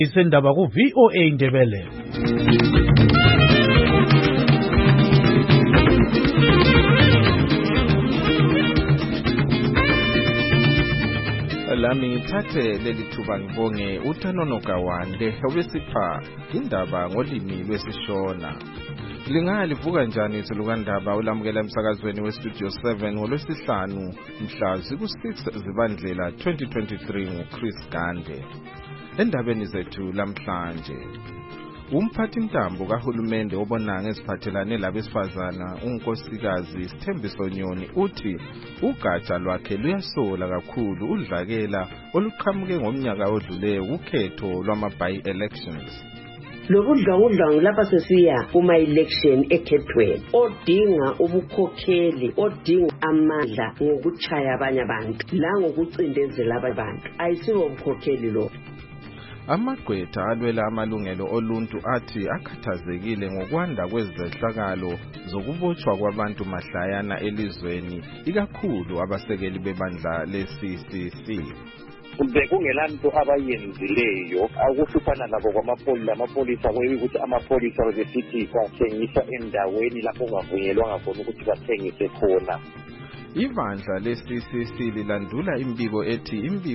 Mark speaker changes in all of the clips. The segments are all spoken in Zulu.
Speaker 1: Isendaba ku VOA Ndebele.
Speaker 2: Lami ngithathe leli thuba ngibonge uTanono Gawande obesipha indaba ngolimi lwesishona. Lingalivuka njani ithelukandaba ulamukela emsakazweni weStudio 7 ngolwesihlanu mhla ziku-6 Zibandlela 2023 nguChris Gande. Endabeni zethu lamhlanje, umphathintambo kahulumende obona ngeziphathelane labesifazana unkosikazi Sithembiso Nyoni uthi ugatsha lwakhe luyasola kakhulu udlakela oluqhamuke ngomnyaka odluleyo ukhetho lwama-by-elections.
Speaker 3: Lobudlwangu lapha sesiya kuma-election ekhethweni odinga ubukhokheli, odinga amandla ngokuchaya abanye abantu la ngokucindezela abanye abantu, ayisiwo ubukhokheli lo.
Speaker 2: Amagqwetha alwela amalungelo oluntu athi akhathazekile ngokwanda kwezehlakalo zokubotshwa kwabantu mahlayana elizweni, ikakhulu abasekeli bebandla le-CCC.
Speaker 4: Bekungelanto abayenzileyo akuhlupana labo kwamapolisa ukuthi amapolisa besithi bathengisa endaweni lapho kungavunyelwanga khona ukuthi bathengise khona.
Speaker 2: Ibandla le-CCC lilandula imbiko ethi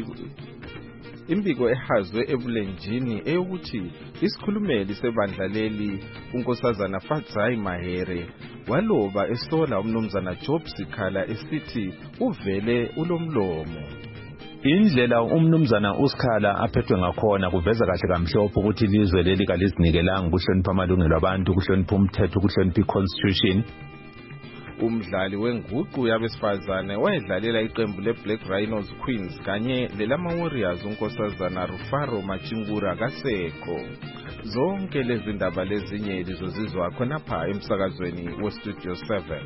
Speaker 2: imbiko ehazwe ebulenjini eyokuthi isikhulumeli sebandla leli unkosazana Fadzai Mahere waloba esola umnumzana Job Sikhala esithi uvele ulomlomo.
Speaker 5: Indlela umnumzana uSikhala aphethwe ngakhona kuveza kahle kamhlophe ukuthi ilizwe leli kalizinikelanga ukuhlonipha amalungelo abantu, ukuhlonipha umthetho, ukuhlonipha iconstitution.
Speaker 2: Umdlali wenguqu yabesifazane wayedlalela iqembu leBlack Rhinos Queens kanye lelama-Warriors unkosazana Rufaro Machingura kasekho. Zonke lezi ndaba lezinye lizozizwa khonapha emsakazweni weStudio 7.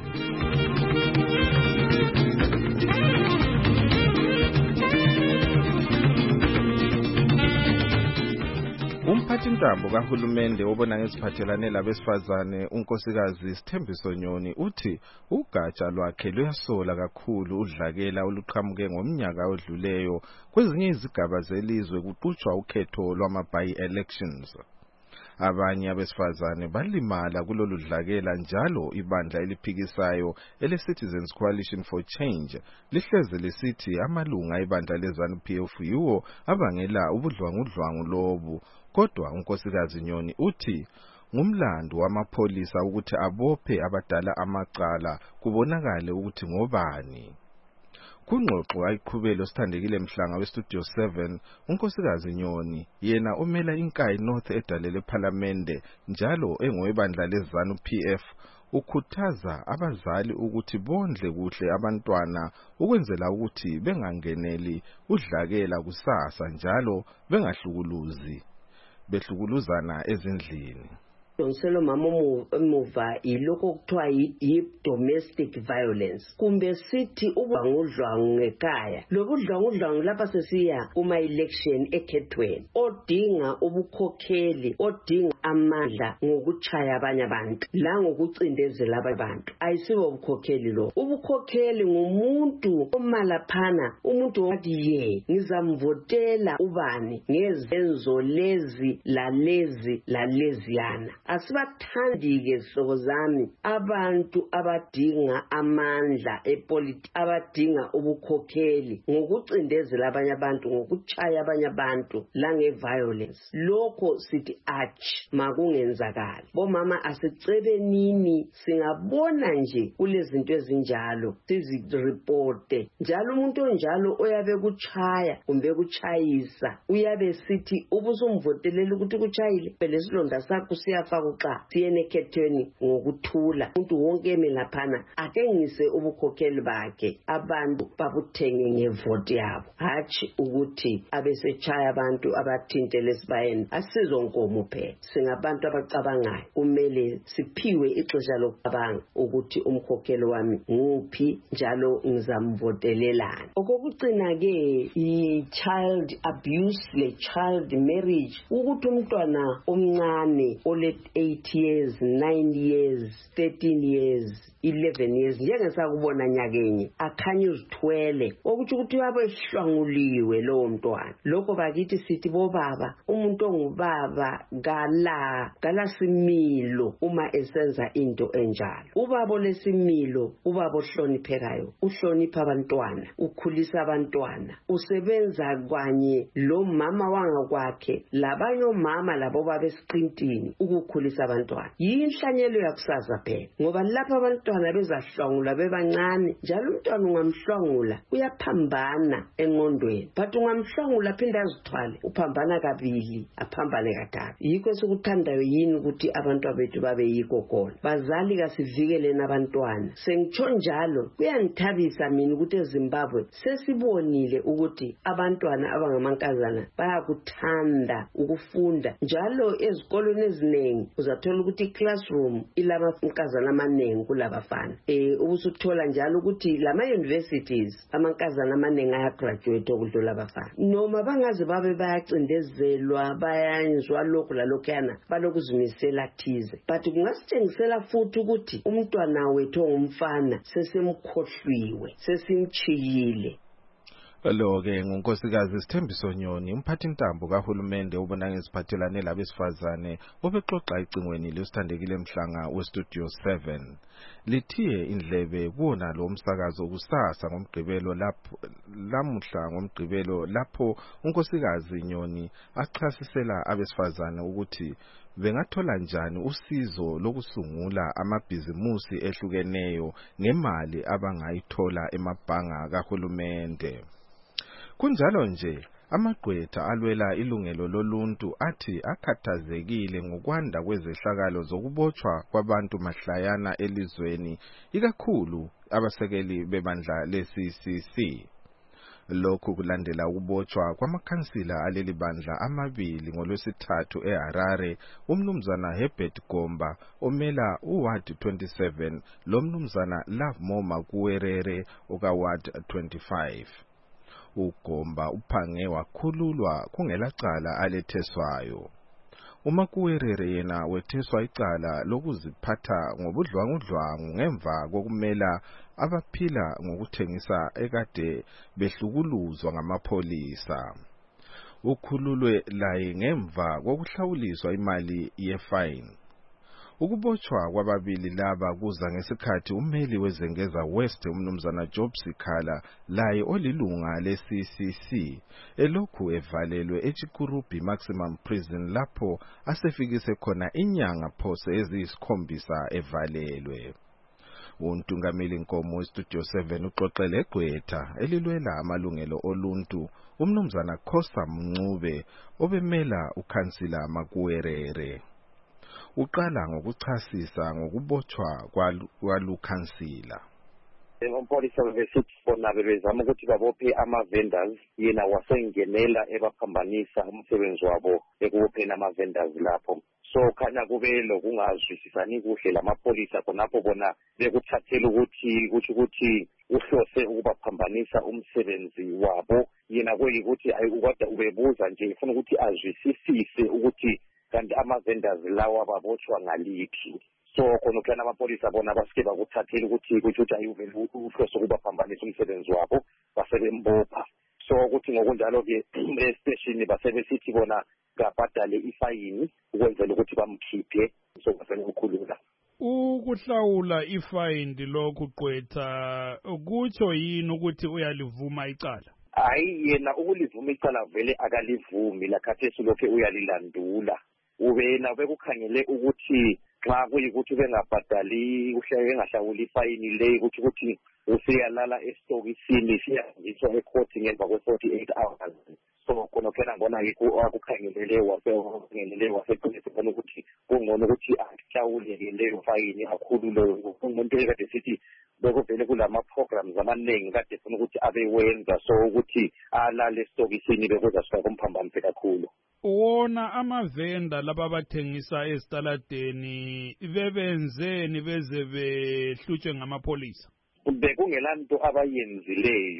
Speaker 2: Umphathintambo kahulumende obona ngeziphathelane labesifazane unkosikazi Sithembiso Nyoni uthi ugatsha lwakhe luyasola kakhulu udlakela oluqhamuke ngomnyaka odluleyo kwezinye izigaba zelizwe kuqhutshwa ukhetho lwama-by-elections. Abanye abesifazane balimala kulolu dlakela njalo ibandla eliphikisayo ele-Citizens Coalition for Change lihleze lisithi amalunga ebandla leZANU-PF yiwo abangela ubudlwangudlwangu lobu. Kodwa unkosikazi Nyoni uthi ngumlando wamapolisa ukuthi abophe abadala amacala kubonakale ukuthi ngobani. Kungxoxo ayiqhubele osithandekile Mhlanga weStudio 7, unkosikazi Nyoni yena omela iNkayi North edalele ePhalamende njalo engowebandla leZANU-PF ukhuthaza abazali ukuthi bondle kuhle abantwana ukwenzela ukuthi bengangeneli udlakela kusasa njalo behlukuluzana ezindlini.
Speaker 3: Donselo mama emuva iloko kuthiwa yi-domestic violence kumbe sithi ubudlwangudlwangu ngekhaya. Lobudlwangudlwangu lapha sesiya kuma-election ekhethweni odinga ubukhokheli, odinga amandla ngokuchaya abanye abantu la ngokucindezela abanye abantu, ayisiwo ubukhokheli lo. Ubukhokheli ngumuntu omalaphana, umuntu wathi ye ngizamvotela ubani ngezenzo lezi lalezi laleziyana. Asibathandi-ke zihlobo zami abantu abadinga amandla epolitiki, abadinga ubukhokheli ngokucindezela abanye abantu, ngokuchaya abanye abantu lange-violence. Lokho sithi makungenzakali. Bomama asicebenini singabona nje kulezinto ezinjalo siziripote. Njalo umuntu onjalo oyabe kuchaya kumbe kuchayisa uyabe sithi ubusumvotelela ukuthi kuchayile lesilonda sakho siyafa kuxa siyene ekhethweni ngokuthula. Umuntu wonke emelaphana atengise ubukhokheli bakhe, abantu babuthenge ngevoti yabo, hatshi ukuthi abesechaya abantu abathintele esibayeni. Asizonkomo phela, singabantu abacabangayo, kumele siphiwe ixesha lokucabanga ukuthi umkhokheli wami nguphi njalo ngizamvotelelani. Okokucina-ke i-child abuse le-child marriage, ukuthi umntwana omncane 8 years, 9 years, 13 years, 11 years njengesakubona nyakenye akhanye uzithwele okuthi ukuthi uyabe ehlwanguliwe lowo mntwana. Lokho bakithi sithi bobaba umuntu ongubaba gala similo uma esenza into enjalo. Ubaba lesimilo, ubaba ohloniphekayo, uhlonipha abantwana, ukhulisa abantwana, usebenza kwanye lo mama wangakwakhe labanye omama labo baba esiqintini ukukhulisa abantwana. Yinhlanyelo yakusasa phela ngoba lapha abantwana bezahlwangula bebancane njalo umntwana ungamhlwangula uyaphambana engqondweni but ungamhlwangula phinda azithwale uphambana kabili aphambane kathathu. Yikho sikuthandayo yini ukuthi abantu bethu babe yikho khona. Bazali kasivikeleni abantwana. Sengitsho njalo kuyangithabisa mina ukuthi eZimbabwe sesibonile ukuthi abantwana abangamankazana bayakuthanda ukufunda njalo ezikolweni eziningi uzathola ukuthi classroom ilamankazana amaningi kulabafana. Ubusuthola njalo ukuthi lama universities amankazana amaningi ayagraduate okudlula abafana. Noma bangaze babe bayacindezelwa bayanzwa lokhu lalokhuyana balokuzimisela thize. But kungasitshengisela futhi ukuthi umntwana wethu ongumfana sesemkhohliwe sesimchiyile.
Speaker 2: Lo-ke ngunkosikazi Sithembiso Nyoni, umphathintambo kahulumende obona ngeziphathelane labesifazane obexoxa icingweni lesithandekile emhlanga weStudio 7. Lithiye indlebe kuwona lo umsakazo kusasa ngomgqibelo lapho unkosikazi Nyoni achasisela abesifazane ukuthi bengathola njani usizo lokusungula amabhizimusi ehlukeneyo ngemali abangayithola emabhanga kahulumende. Kunjalo nje amagqwetha alwela ilungelo loluntu athi akhathazekile ngokwanda kwezehlakalo zokubotshwa kwabantu mahlayana elizweni ikakhulu abasekeli bebandla le-CCC. Lokhu kulandela ukubotshwa kwamakhansila aleli bandla amabili ngolwesithathu eHarare, umnumzana Herbert Gomba omela uWard 27 lomnumzana Lovemore Makuwerere okaWard 25. uGomba uphange wakhululwa kungelacala aletheswayo. uMakuwerere yena wetheswa icala lokuziphatha ngobudlwangudlwangu ngemva kokumela abaphila ngokuthengisa ekade behlukuluzwa ngamapholisa. Ukhululwe laye ngemva kokuhlawuliswa imali yefine. Ukubotshwa kwababili laba kuza ngesikhathi ummeli wezengeza West umnumzana Job Sikhala laye olilunga le-CCC elokhu evalelwe eChikurubi Maximum Prison lapho asefikise khona inyanga phose eziyikhombisa evalelwe. Untungameli Nkomo weStudio 7 uxoxele gqwetha elilwela amalungelo oluntu umnumzana Khosa Mncube obemela ukhansila Makuwerere. Uqala ngokuchasisa ngokubotshwa kwalukhansila.
Speaker 4: Umpolisa besithi bona bezama ukuthi babophe ama-vendors yena wasengenela ebaphambanisa umsebenzi wabo ekubopheni ama-vendors lapho. So khanya kube lokungazwisisani kuhle lamapolisa khonapho bona bekuthathela ukuthi uhlose ukubaphambanisa umsebenzi wabo yena kuyikuthi ayikade ubebuza nje ufuna ukuthi azwisisise ukuthi kanti ama-vendors lawa babotshwa ngaliphi. So khona ukuyana amapolisa bona basike bakuthathela ukuthi ayuvele uhlose ukubaphambanisa umsebenzi wabo basebembopha. So ukuthi ngokunjalo-ke esiteshini basebesithi bona kabhadale ifayini ukwenzela ukuthi bamkhiphe so bafene ukukhulula.
Speaker 1: Ukuhlawula ifayini lokhu gqwetha kutsho yini ukuthi uyalivuma icala?
Speaker 4: Hayi yena ukulivuma icala vele akalivumi lakhathesi lokho uyalilandula. Ubena bekukhangele ukuthi xa kuyikuthi bengabhadali engahlawuli ifayini le ukuthi usiyalala esitokisini siyaziswa ekhoti ngemva kwe-48 hours. So khona phela ngona akukhangelele waseqiniseka ukuthi kungcono ukuthi ahlawule leyo fayini akhulule. Umuntu ekade sithi bekuvele kulama-programs amaningi kade funa ukuthi abewenza so ukuthi alale esitokisini bekuzasuka kumphambanise kakhulu.
Speaker 1: Wona amavenda laba bathengisa esitaladeni bebenzeni beze behlutshwe ngamapolisa?
Speaker 4: Bekungelanto abayenzileyo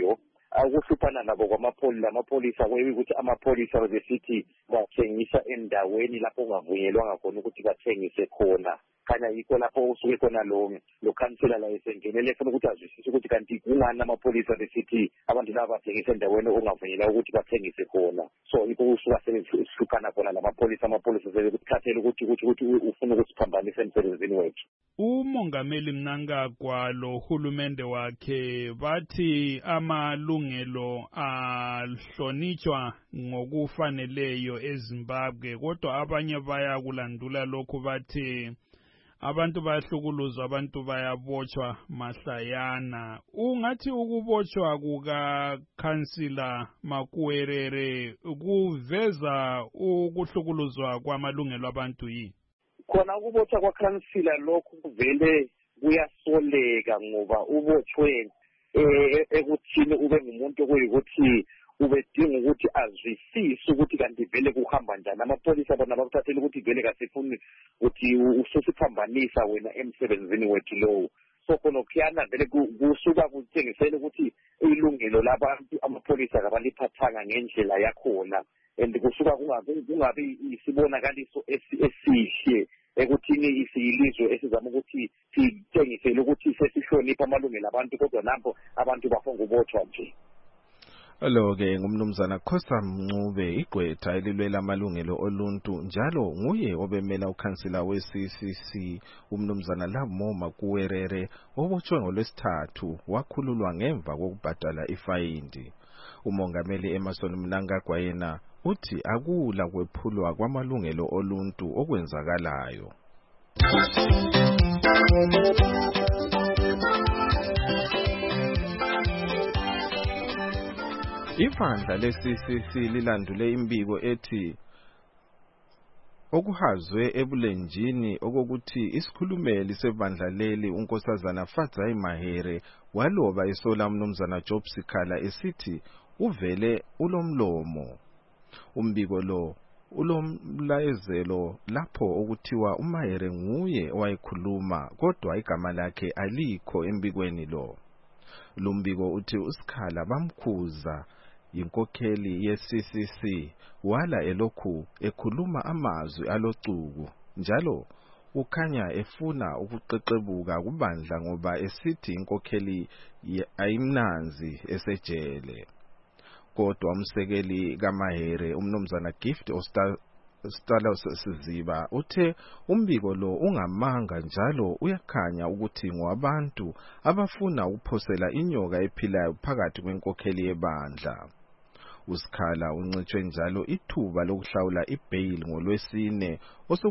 Speaker 4: akuhluphana nabo amapholisa ukuthi amapholisa besithi bathengisa endaweni lapho kungavunyelwanga khona ukuthi bathengise khona khanya yikho lapho usuke khona lo khansela la esengenele efuna ukuthi azwisise ukuthi kanti kungani amapholisa besithi abantu laba bathengisa endaweni ongavunyelwa ukuthi bathengise khona. So yikho usuka sebehluphana khona amapholisa sebekuthathela ukuthi ufuna ukusiphambanisa emsebenzini wethu.
Speaker 1: Umongameli Mnangagwa lo hulumende wakhe bathi amalungelo ahlonitshwa ngokufaneleyo eZimbabwe, kodwa abanye baya kulandula lokhu bathi abantu bayahlukuluzwa, abantu bayabotshwa mahlayana. Ungathi ukubotshwa kukakhansila Makuwerere kuveza ukuhlukuluzwa kwamalungelo abantu yini?
Speaker 4: Khona ukubotshwa kwakhansila lokhu kuvele kuyasoleka ngoba ubotshwe ekuthini ube ngumuntu okuyikuthi ubedinga ukuthi azwisise ukuthi kanti vele kuhamba njani. Amapholisa bona bakuthathela ukuthi vele kasifuni ukuthi ususiphambanisa wena emsebenzini wethu lowo. So khona khuyana vele kusuka kuthengisela ukuthi ilungelo labantu amapholisa kabaliphathanga ngendlela yakhona, and kusuka kungabi isibonakaliso esihle ekuthini isiyilizwe esizama ukuthi sithengisele ukuthi sesihlonipha amalungelo abantu, kodwa nampo abantu bafonga ubotshwa nje.
Speaker 2: Lo-ke ngumnumzana Khosa Mncube, igqwetha elilwela amalungelo oluntu, njalo nguye obemela ukhansila we-CCC umnumzana Lamo Makuwerere obotshwe ngoLwesithathu wakhululwa ngemva kokubhadala ifayindi. Umongameli Emmerson Mnangagwa yena uthi akula kwephulwa kwamalungelo oluntu okwenzakalayo. Ibandla le-CCC lilandule imbiko ethi okuhazwe ebulenjini okokuthi isikhulumeli sebandla leli unkosazana Fadzai Mahere waloba isola umnumzana Job Sikhala esithi uvele ulomlomo. Umbiko lo ulomlayezelo lapho okuthiwa uMahere nguye owayekhuluma kodwa igama lakhe alikho embikweni lo. Lumbiko uthi uSikhala bamkhuza inkokheli ye-CCC wala elokhu ekhuluma amazwi alocuku, njalo ukhanya efuna ukuqeqebuka kubandla ngoba esithi inkokheli ayimnanzi esejele. Kodwa umsekeli kaMahere umnumzana Gift Ostalo Siziba uthe umbiko lo ungamanga njalo uyakhanya ukuthi ngowabantu abafuna ukuphosela inyoka ephilayo phakathi kwenkokheli yebandla. uSikhala uncitshwe njalo ithuba lokuhlawula ibail ngoLwesine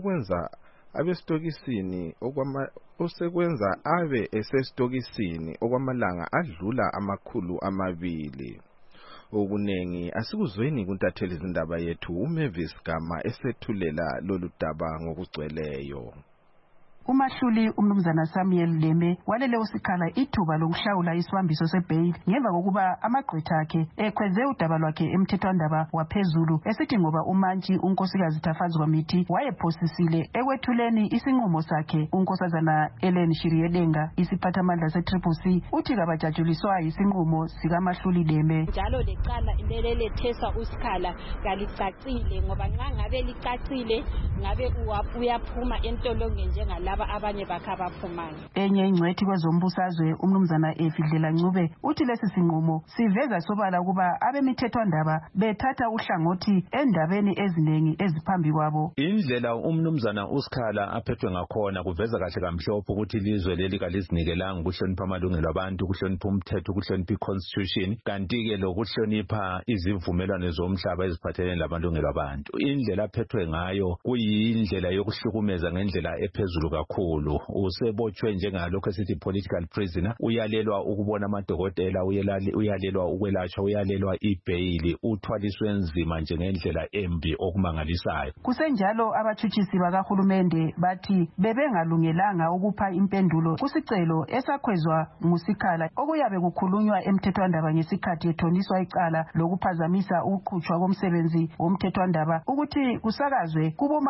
Speaker 2: osekwenza abe esestokisini okwamalanga adlula 200. Okunengi asikuzweni kuntatheli izindaba yethu uMavis Gama esethulela lolu daba ngokugcweleyo.
Speaker 6: Umahluli umnumzana Samuel Leme walele uSikhala ithuba lokuhlawula isibambiso sebail ngemva kokuba amagqwetha akhe ekhweze udaba lwakhe emthethwandaba waphezulu esithi ngoba umantshi unkosikazi Tafazi Kwamithi wayephosisile ekwethuleni isinqumo sakhe. Unkosazana Ellen Shiriedenga isiphathamandla se-CCC uthi kabajajuliswa isinqumo sikaMahluli Leme.
Speaker 7: Njalo lecala lelethesa uSikhala kalicacile ngoba nxa ngabe licacile ngabe uyaphuma entolonge njengalabo abanye bakhabaphumana.
Speaker 6: Enye ingcwethi kwezombusazwe umnumzana Efidlela Ncube uthi lesi sinqumo siveza sobala kuba abemithethwandaba bethatha uhlangothi endabeni ezinengi eziphambi kwabo.
Speaker 5: Indlela umnumzana uSikhala aphethwe ngakhona kuveza kahle kamhlophe ukuthi ilizwe leli kalizinikelanga ukuhlonipha amalungelo abantu, kuhlonipha umthetho, kuhlonipha iconstitution, kanti-ke lokuhlonipha izivumelwano zomhlaba eziphathelene lamalungelo abantu. Indlela aphethwe ngayo kuyindlela yokuhlukumeza ngendlela ephezulu kakhulu. Usebotshwe njengalokho esithi political prisoner, uyalelwa ukubona amadokotela, uyalelwa ukwelatshwa, uyalelwa ibail, uthwaliswe nzima njengendlela embi okumangalisayo.
Speaker 6: Kusenjalo abatshutshisi bakahulumende bathi bebengalungelanga ukupha impendulo kusicelo esakhwezwa nguSikhala okuyabe kukhulunywa emthethwandaba ngesikhathi ethoniswa icala lokuphazamisa ukuqhutshwa komsebenzi womthethwandaba ukuthi kusakazwe kuboma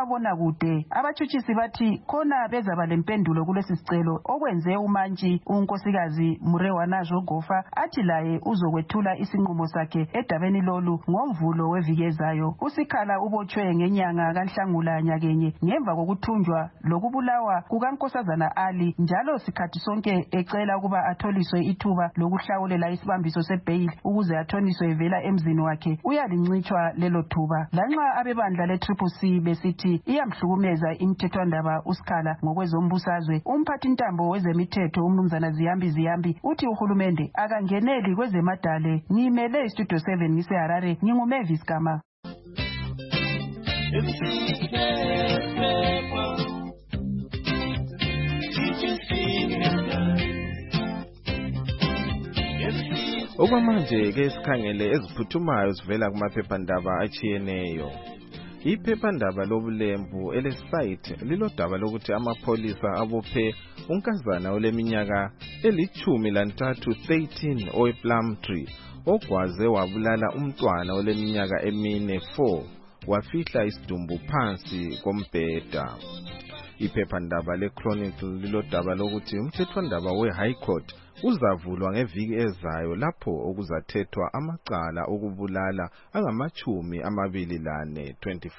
Speaker 6: kumabona kude. Abatshutshisi bathi khona bezaba lempendulo kulesi sicelo, okwenze umantshi unkosikazi Murewana Jogofa athi laye uzokwethula isinqumo sakhe edabeni lolu ngoMvulo weviki ezayo. uSikhala ubotshwe ngenyanga kaNhlangula nyakenye ngemva kokuthunjwa lokubulawa kukaNkosazana Ali, njalo sikhathi sonke ecela ukuba atholiswe ithuba lokuhlawulela isibambiso sebail ukuze athoniswe evela emzini wakhe. Uyalincitshwa lelo thuba, lanxa abebandla le-CCC besithi iyamhlukumeza imthethwandaba uSikhala ngokwezombusazwe. Umphathintambo wezemithetho uMnumzana Ziyambi uthi uhulumende akangeneli kwezemadale. Ngimele iStudio 7 ngiseHarare, nginguMavis Gama.
Speaker 2: Okwamanje ke sikhangele eziphuthumayo zivela kumaphephandaba achiyeneyo. Iphephandaba lobulembu elesite lilodaba lokuthi amapholisa abophe unkazana oleminyaka eli13 13 owePlumtree ogwaze wabulala umntwana oleminyaka emine 4 wafihla isidumbu phansi kombheda. Iphephandaba leChronicle lilodaba lokuthi umthethwandaba weHigh Court uzavulwa ngeviki ezayo lapho okuzathethwa amacala okubulala angama-24.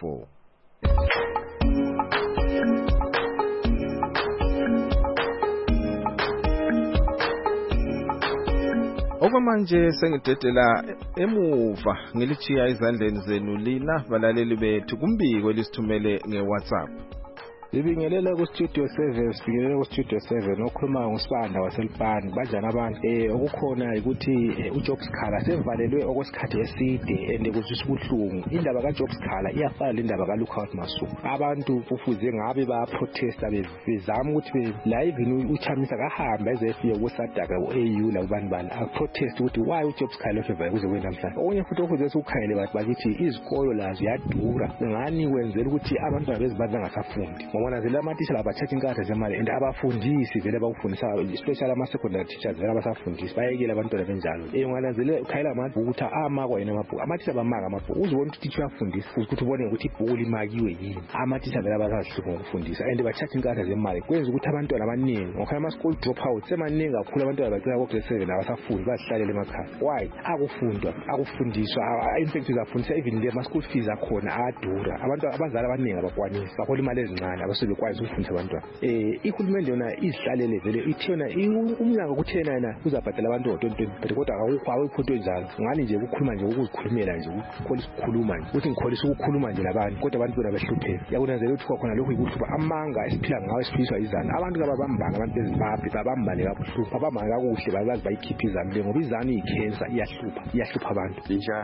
Speaker 2: Okwamanje sengidedela emuva ngilichiya izandleni zenu lina balaleli bethu kumbiko lisithumele ngeWhatsApp.
Speaker 8: Sibingelela ku-Studio 7, sibingelela ku-Studio 7 okhuluma ngoSibanda waseLupane. Banjani abantu? Okukhona ukuthi uJob Sikhala sevalelwe okwesikhathi eside and kuzwisa ubuhlungu. Indaba kaJob Sikhala iyafana lendaba kaLookout Masuku. Abantu kufuze ngabe baprotesta bezama ukuthi live uChamisa kahamba ezefike kuSadaka ku-AU la kubantu bani akuprotest ukuthi why uJob Sikhala efevele kuze kwenda namhlanje. Okunye futhi okufuze ukukhangele bakithi izikolo lazo ziyadura. Ngani kwenzela ukuthi abantwana bezibandla ngasafundi. Ngoba zela amathisha abathatha inkatha zemali and abafundisi vele bakufundisa especially ama-secondary teachers vele abasafundisi bayekela abantwana benjalo. Ungananzele ukhayela amabhuku ukuthi amakwa yena amabhuku amathisha bamaka amabhuku uzibona ukuthi teacher uyafundisa ukuthi ubone ukuthi ibhuku limakiwe yini. Amathisha vele abasazihlupha ngokufundisa and bathatha inkatha zemali kwenza ukuthi abantwana abaningi ngokhaya ama-school drop out semaningi kakhulu abantwana bacela ko-grade 7 abasafundi bazihlalele emakhaya. Why? Akufundiswa in fact uzafundisa even le ama-school fees akhona ayadura. Abantu abazali abaningi abakwanisi bahola imali ezincane abasebekwazi ukufundisa abantwana. Ihulumende yona izihlalele vele ithi yona umnyango kuthena yena uzabhadala abantu ngo-2020 kodwa awukho into enjalo. Ngani nje ukukhuluma nje ukuzikhulumela nje ukukholisa ukukhuluma nje ukuthi ngikholisa ukukhuluma nje labantu kodwa abantu bona behlupheka. Yakunanzela ukuthi khona lokho ikuhlupha amanga esiphila ngawo esiphiliswa izana. Abantu ababambanga abantu bezimbabwe babambane kabuhlungu babambane kakuhle bazazi bayikhipha izana le ngoba izana iyikhensa iyahlupha abantu.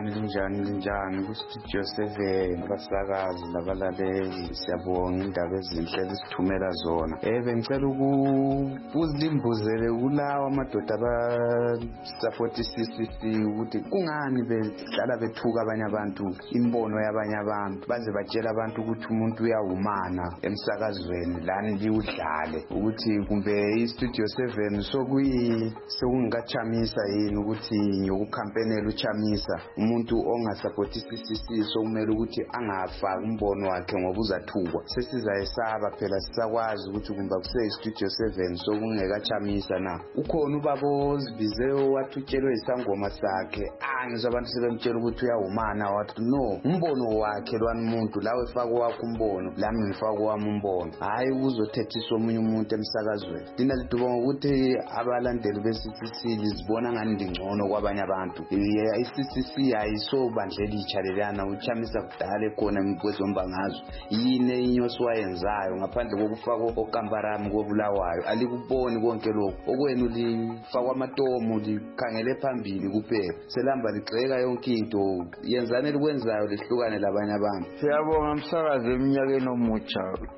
Speaker 9: Linjani ku-Studio 7 basakazi labalaleli siyabonga indaba ezinhle esithumela zona. Bengicela ukuzilimbuzele kulawa amadoda abasupport iCCC ukuthi kungani behlala bethuka abanye abantu imbono yabanye abantu baze batshela abantu ukuthi umuntu uyawumana emsakazweni lani liwudlale ukuthi kumbe iStudio 7 sekungikachamisa yini ukuthi ngiyokukhampenela uChamisa umuntu ongasupporti iCCC sokumele ukuthi angafaki umbono wakhe ngoba uzathukwa. Sesizayesaba phela sisakwazi ukuthi kumba kuseStudio 7 sokungekachamisa na. Ukhona ubaba ozibizeyo wathutshelwe isangoma sakhe ngizwa abantu sebemtshela ukuthi uyawumana wathi no umbono wakhe lwani umuntu lawe faka wakho umbono lami ngifaka wami umbono hayi uzothethiswa omunye umuntu emsakazweni. Lina liduba ngokuthi abalandeli beCCC lizibona ngani ndingcono kwabanye abantu. iCCC ayisobandlela ichalelana uChamisa kudala khona kwezombangazwe yini inyosi wayenzayo ngaphandle kokufaka okamparami kobulawayo alikuboni konke lokho okwenu lifakwa amatomu likhangele phambili kuphela selamba ligxeka yonke into yenzane likwenzayo lihlukane labanye abantu.
Speaker 10: Siyabonga umsakazi eminyakeni omutsha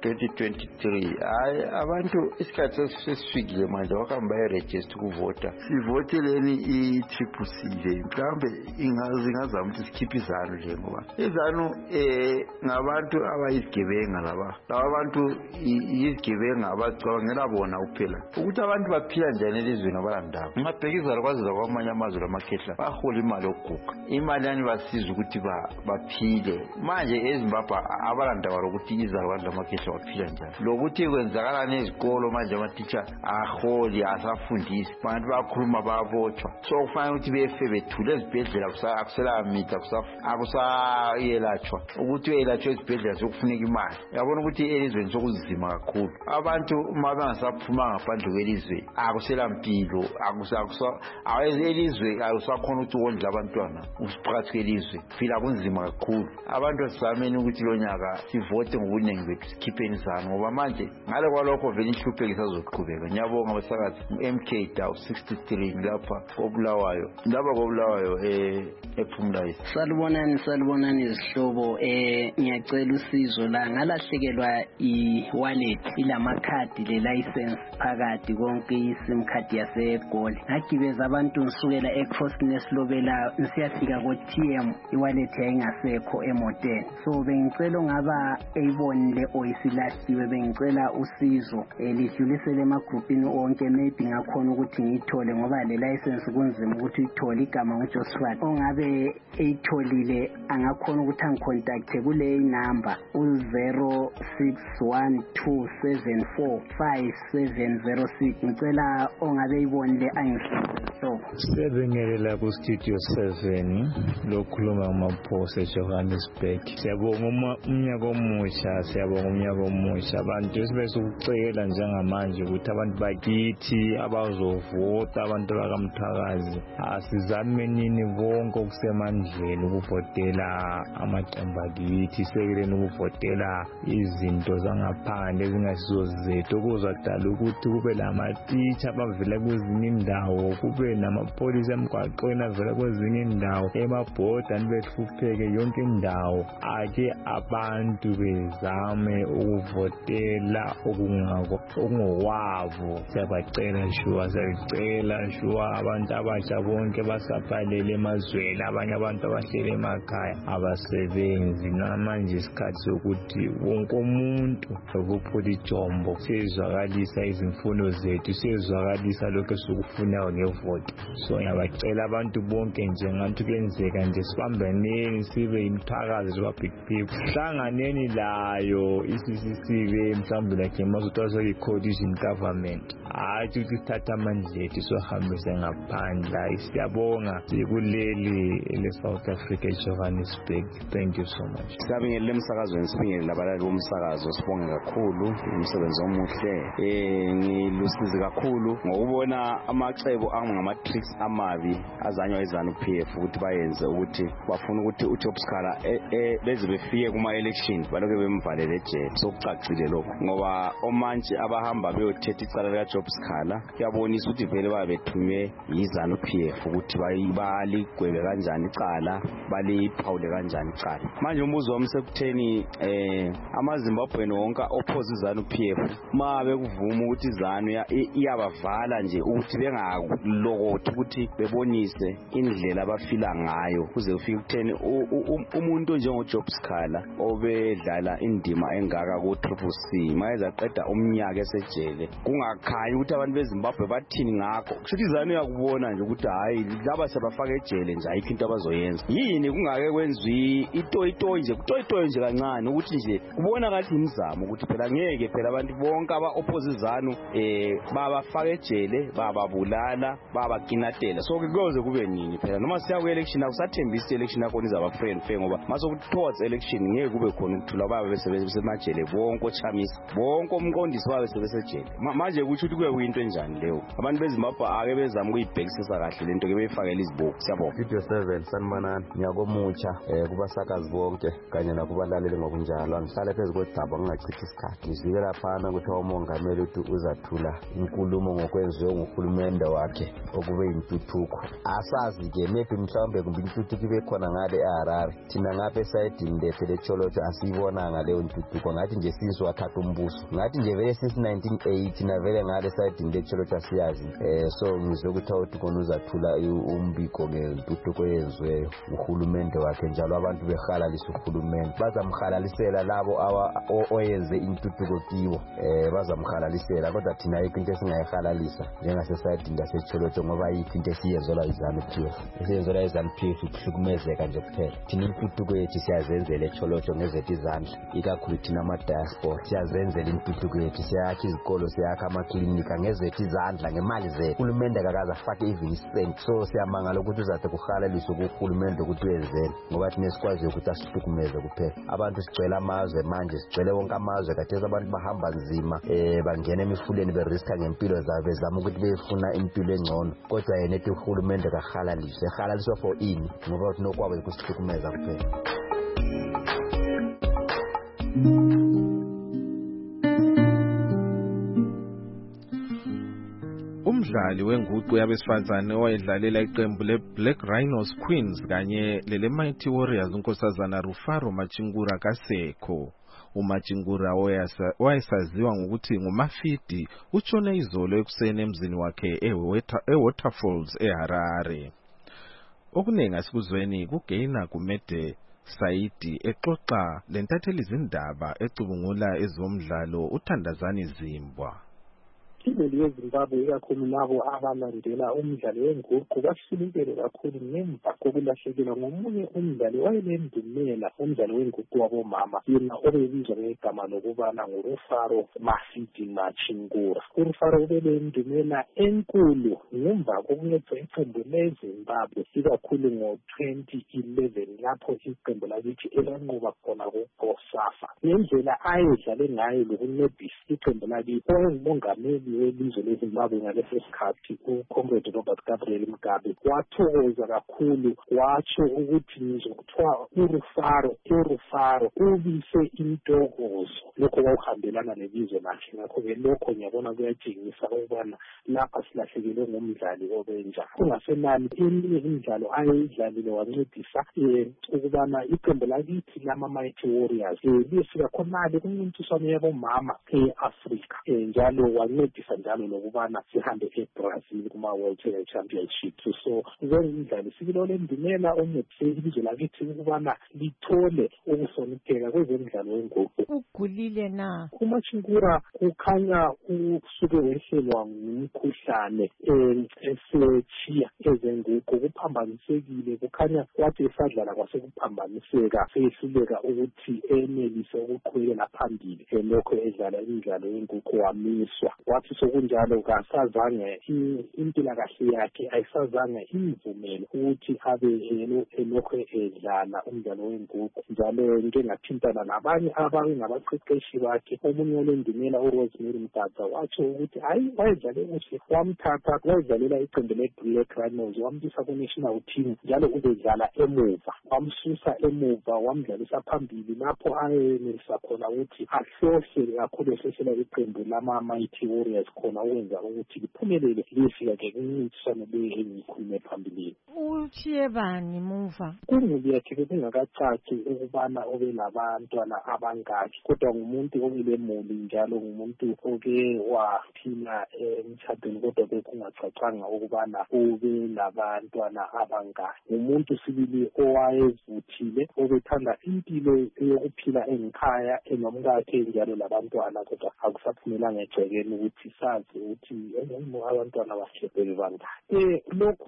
Speaker 10: 2023 hayi abantu isikhathi sesifikile manje bakamba bayiregister ukuvota sivoteleni i-CCC le mhlawumbe ingazama ukuthi sikhiphe izanu nje ngoba izanu ngabantu abayizigebenga laba abantu abantu izigebenga abacabangela bona kuphela ukuthi abantu baphila njani elizweni abalandaba. Ungabhekisa kwazela kwamanye amazwe lamakhehla bahola imali yokuguga, imali yani basiza ukuthi baphile. Manje eZimbabwe abalandaba lokuthi izalwane lamakhehla baphila njani, lokuthi kwenzakala nezikolo manje amatitsha aholi asafundisi, abantu bayakhuluma bayabotshwa. So kufanele ukuthi befe bethule ezibhedlela akusela mithi akusayelatshwa, ukuthi uyelatshwa ezibhedlela sokufuneka imali. Yabona ukuthi elizweni sokuzima kakhulu, abantu uma bengasaphuma ngaphandle kwelizwe akusela mpilo, elizwe akusakhona ukuthi wondle abantwana usiphakathi kwelizwe, phila kunzima kakhulu. Abantu asizameni ukuthi lo nyaka sivote ngobuningi bethu sikhipheni izanu, ngoba manje ngale kwalokho vele inhlupheko isazoqhubeka. Ngiyabonga abasakazi MK Daw 63 lapha koBulawayo ePhumulani.
Speaker 11: Salibonani izihlobo, ngiyacela usizo la ngalahlekelwa i-wallet ilamakhadi le-license phakathi konke i-sim card yaseGoli. Ngagibeza abantu ngisukela eCross nesilobela nisiyafika ko-TM, i-wallet yayingasekho emoteni. So bengicela ongaba eyibonile oyisilahliwe, bengicela usizo lidlulisele emagrupini onke, maybe ngakhona ukuthi ngiyithole ngoba le license kunzima ukuthi uyithole. Igama nguJosephat, ongabe eyitholile angakhona ukuthi angicontacte kule number 0612745706. ngicela ongabe eyibonile angisize.
Speaker 12: Siyabingelela ku Studio 7 lokukhuluma ngamaPhosa eJohannesburg. Siyabonga umnyaka omusha, abantu esibese ukucela njengamanje ukuthi abantu bakithi abazovota, abantu bakaMthakazi asizamenini bonke okusemandleni ukuvotela amaqembu akithi, sekeleni ukuvotela izinto zangaphandle ezingasizo zethu, okuzodala ukuthi kube lamatitsha abavela kwezinye indawo, kube namapholisa emgwaqweni avela kwezinye indawo, emabhoda nibehlupheke yonke indawo. Ake abantu bezame ukuvotela okungokwabo. Siyabacela shuwa abantu abasha bonke basaphalele emazweni, abanye abantu abahlele emakhaya abasebenzi. Namanje isikhathi sokuthi wonke umuntu ukuphula ijombo, siyezwakalisa izimfuno zethu, siyezwakalisa lokho esikufunayo ngevote. So ngiyabacela abantu bonke nje ngathi kuyenzeka nje sibambeneni sibe imthakazi siba big people, hlanganeni layo iCCCB mhlawumbe like masuthaso i-coalition government, hayi ukuthi sithatha amandla ethu sohambise ngaphandle. Siyabonga sikuleli ele-South Africa eJohannesburg. Thank you so much.
Speaker 13: Siyabingelela emsakazweni, sibingelela abalali bomsakazo, sibonge kakhulu umsebenzi omuhle. Ngilusizi kakhulu ngokubona amacebo angama-tricks amabi azanywa iZANU-PF ukuthi bayenze ukuthi bafuna ukuthi uJobskhala beze befike kuma-election balokhu bemvalele ejele. Sokucacile lokho ngoba omanje abahamba beyothetha icala likaJobskhala kuyabonisa ukuthi vele babethunywe yiZANU-PF ukuthi baligwebe kanjani icala, baliphawule kanjani icala. Manje umbuzo wami sekutheni amaZimbabweni wonke opposite iZANU-PF ma bekuvuma ukuthi iZANU iyabavala nje ukuthi bengalokothi ukuthi bebonise indlela abafila ngayo kuze kufike ukutheni umuntu njengoJobskhala obedlala indima engaka ku-CCC mayezaqeda umnyaka esejele kungakhayi ukuthi abantu beZimbabwe bathini ngakho. Kusho ukuthi iZANU yakubona nje ukuthi hayi laba sebafaka ejele nje ayikho into abazoyenza. Yini kungake kwenziwa itoyi nje kancane ukuthi nje kubona kathi imizamo ukuthi phela ngeke phela abantu bonke aba-opposite iZANU babafaka ejele, bababulala, babakinatela. So kuyoze kube nini phela noma siya ku-election akusathembisi election yakho izaba fair ngoba masokuthi towards election ngeke kube khona ukuthula babe besemajele bonke ochamisa bonke umqondisi babe sebesejele. Manje kusho ukuthi kuye into enjani leyo? Abantu beZimbabwe ake bezama ukuyibhekisisa kahle lento ke beyifakela izibhuku. Siyabonga. Studio 7 sanibonani, ngiyakomutsha kubasakazi bonke kanye nakubalaleli ngokunjalo. Ngihlale phezu kwegcaba ngingachithi isikhathi ngizike laphana ukuthi umongameli ukuthi uzathula inkulumo ngokwenziwe nguhulumende wakhe okube intuthuko. Asazi ke maybe mhlawumbe kumbe intuthuko ibe khona ngale eHarare, thina ngapha esayidini lethu leCholoto asiyibonanga leyo ntuthuko, ngathi nje sizwathatha umbuso, ngathi nje vele since 1980 navele ngale esayidini leCholoto asiyazi. So ngizokuthi awuthi khona uzathula umbiko ngentuthuko eyenziweyo uhulumende wakhe, njalo abantu behalalisa uhulumende bazamhalalisela labo
Speaker 14: oyenze intuthuko kiwo bazamhalalisela kodwa thina ayikho into esingayihalalisa njengasesayidini lasetsholotho ngoba ayikho into esiyenzelwa iZANU-PF esiyenzelwa iZANU-PF ukuhlukumezeka nje kuphela. Thina intuthuko yethu siyazenzela etsholotho ngezethu izandla ikakhulu thina ama-diaspora siyazenzela intuthuko yethu siyakha izikolo siyakha amaklinika ngezethu izandla ngemali zethu. Uhulumende akakaze afake even isenti so siyamangala ukuthi uzade kuhalaliswe kuhulumende ukuthi uyenzele ngoba thina sikwaziyo ukuthi asihlukumeze kuphela. Abantu sigcwele amazwe manje sigcwele wonke amazwe khathesi abantu bahamba nzima bangena emifuleni beriska ngempilo zabo bezama ukuthi befuna impilo engcono kodwa yena ethi uhulumende kahalaliswe ehalaliswa for ini ngoba nokwabo ukusihlukumeza kuphela.
Speaker 2: Umdlali wenguqu yabesifazane owayedlalela iqembu leBlack Rhinos Queens kanye lele Mighty Warriors unkosazana Rufaro Machingura kasekho. uMachingura owayesaziwa ngokuthi nguMafidi utshone izolo ekuseni emzini wakhe eWaterfalls eHarare. Okuningi asikuzweni kuGaina Gumede Saidi exoxa lentatheli izindaba ecubungula ezomdlalo uThandazani Zimbwa.
Speaker 15: Imali yeZimbabwe ikakhulu labo abalandela umdlalo wenguqu basilikele kakhulu ngemva kokulahlekelwa ngomunye umdlali wayelendumela umdlalo wenguqu wabomama yena obebizwa ngegama lokubana nguRufaro Mafidi Machingura. uRufaro ubelendumela enkulu ngemva kokuncedisa iqembu leZimbabwe ikakhulu ngo-2011 lapho iqembu lakithi elanqoba khona kuBosafa. Ngendlela ayedlale ngayo lokuncedisa iqembu lakithi owengumongameli welizwe leZimbabwe ngaleso sikhathi uComrade Robert Gabriel Mugabe wathokoza kakhulu watsho ukuthi ngizokuthiwa uRufaro ubise intokozo lokho kwahambelana lebizo lakhe. Ngakho-ke lokho ngiyabona kuyatshengisa ukubana lapha silahlekelwe ngumdlali obenjani. Kungasenani eminye imidlalo ayeyidlalile wancedisa ukubana iqembu lakithi lama-Mighty Warriors liyefika khonale kumncintiswano yabomama e-Afrika njalo wancedisa njalo lokubana sihambe eBrazil kuma-World Tennis Championship. So ngomdlali sibilo lendumela oncedise ilizwe lakithi ukubana lithole ukuhlonipheka kwezemidlalo wenguqu.
Speaker 16: Ugulile na?
Speaker 15: uMachingura kukhanya usuke wehlelwa ngumkhuhlane esetshiya ezenguqu kuphambanisekile kukhanya wathi esadlala kwasekuphambaniseka sehluleka ukuthi enelise ukuqhubekela phambili lokho edlala imidlalo yenguqu wamiswa. Wathi sokunjalo kasazange impilakahle yakhe ayisazange imvumele ukuthi abe elokhu edlala umdlalo wenguqu njalo into engathintana nabanye abangabaqeqeshi bakhe. Omunye olendumela uRosemary Mdadza watsho ukuthi hayi wayedlale kuhle wamthatha wayedlalela iqembu leBlack Rhinos wambisa ku-national team njalo ubedlala emuva wamsusa emuva wamdlalisa phambili lapho ayenelisa khona ukuthi ahlohle kakhulu ehlehlela iqembu lama-Mighty Warriors khona ukwenza ukuthi liphumelele liyefika-ke kumncintiswano le engiyikhulume phambilini.
Speaker 16: Utshiye bani muva?
Speaker 15: Kumuli yakhe bekungakacaci ukubana ube labantwana abangaki kodwa ngumuntu obelemuli njalo ngumuntu oke waphila emtshadweni kodwa bekungacacanga ukubana ube labantwana abangaki. Ngumuntu sibili owayevuthile obethanda impilo yokuphila engikhaya enomkakhe njalo labantwana kodwa akusaphumelanga egcekeni ukuthi sazi ukuthi abantwana bakhe bebangaki.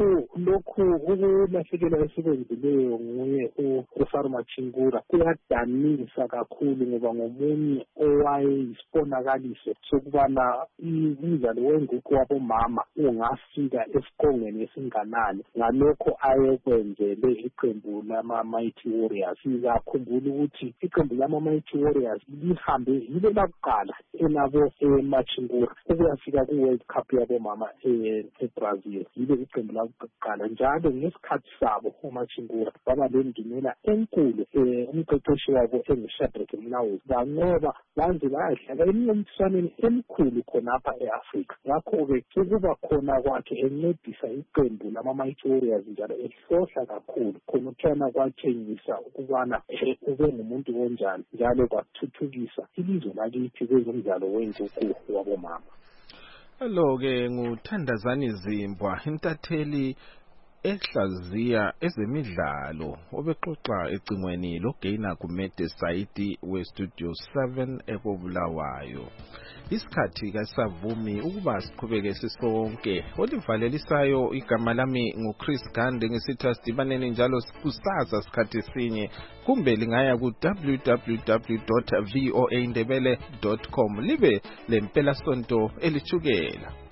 Speaker 15: Lokhu ukulahlekelwa esikwenzileyo nguye uRufaro Machingura kuyadanisa kakhulu ngoba ngomunye owayeyisibonakaliso sokubana umdlalo wenguqu wabomama ungafika esiqongweni esinganani ngalokho ayekwenzele iqembu lama-Mighty Warriors. Sizakhumbula ukuthi iqembu lama-Mighty Warriors lihambe yilo lakuqala elabo eMachingura ukuyafika ku-World Cup yabomama eBrazil. Yilo iqembu lakuqala njalo ngesikhathi sabo uMachingura baba lendumela enkulu umqeqeshi wabo enguShadrack Mlawuzi banqoba banze bayadlala emncintiswaneni emkhulu khonapha e-Afrika. Ngakho-ke ukuba khona kwakhe encedisa iqembu lama-Mighty Warriors njalo ehlohla kakhulu khona uthana kwatshengisa ukubana ube ngumuntu onjani njalo kwathuthukisa ilizwe lakithi kwezomdlalo wenguqu wabomama.
Speaker 2: Hello ke nguThandazani Zimbwa intatheli ehlaziya ezemidlalo obexoxa ecingweni loGaina Kumede Saidi weStudio 7 eKobulawayo. Isikhathi kasavumi ukuba siqhubeke sisonke. Olivalelisayo igama lami nguChris Gande ngisithi sidibaneni njalo kusasa sikhathi sinye kumbe lingaya ku www.voaindebele.com libe lempela sonto elichukela.